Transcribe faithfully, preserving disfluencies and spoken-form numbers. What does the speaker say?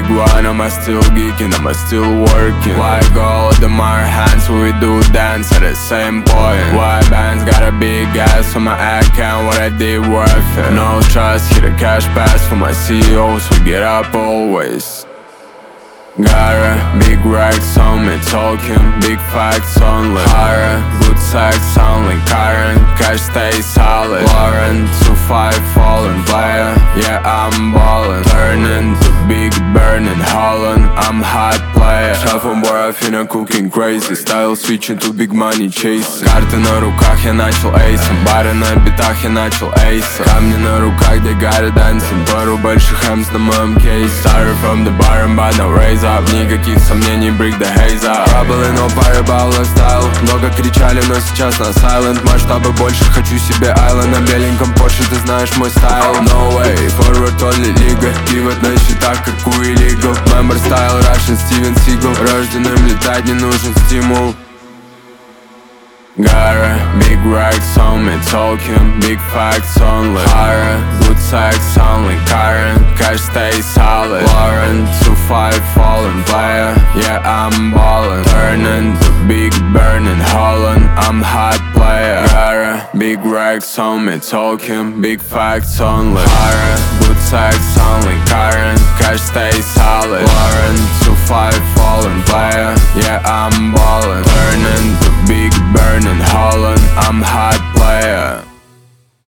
big one, I'm still geeking, I'm still working. Why gold in my hands when we do dance at the same point? Why bands got a big ass on my account, what I did worth it? No trust, hit a cash pass for my C E Os, we get up always. Got a big racks on me, talking big facts only. Higher, good sex, sound like Karen, cash stay solid. Lauren, two five falling player, yeah I'm ballin'. Turning to big burning Holland, I'm hot player. Шафом boy, Афина cooking crazy, style switching to big money chase. Карты на руках, я начал эйсом, бары на битах, я начал эйсом. Камни на руках, где горит dancing, пару больших хэмс на моем кейсе. Sorry from the bottom, but no raise up. Никаких сомнений, break the haze up. Trouble no fireball lifestyle. Много кричали, но сейчас на silent. Масштабы больше, хочу себе island. На беленьком Porsche, ты знаешь мой стайл. No way, forward only лига. Пивот на счетах, как у illegal. Member style, Russian Steven Seagal. Рожденным летать не нужен стимул. Got a big racks on me, talking big facts only. Higher, good sex, sound like Karen, cash stay solid. Lauren, two five falling player, yeah I'm ballin'. Turning to big burning Holland, I'm hot player. Got a big racks on me, talking big facts only. Higher, good sex, sound like Karen, cash stay solid. Lauren, two five falling player, yeah I'm ballin'.